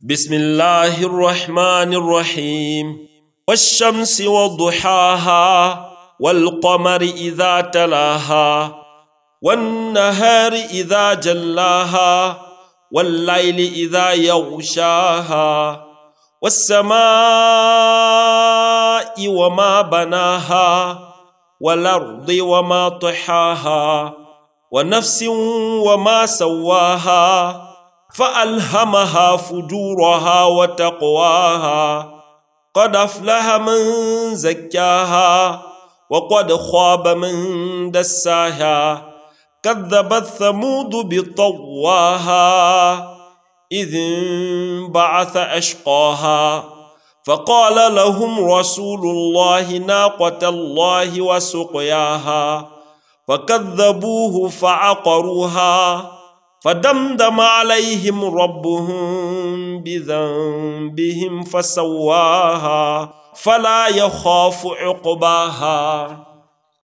بسم الله الرحمن الرحيم والشمس وضحاها والقمر إذا تلاها والنهار إذا جلاها والليل إذا يغشاها والسماء وما بناها والأرض وما طحاها ونفس وما سواها فألهمها فجورها وتقواها قد أفلح من زكاها وقد خاب من دساها كذبت ثمود بطغواها إذ انبعث أشقاها فقال لهم رسول الله ناقة الله وسقياها فكذبوه فعقروها فدمدم عليهم ربهم بذنبهم فسواها فلا يخاف عقباها.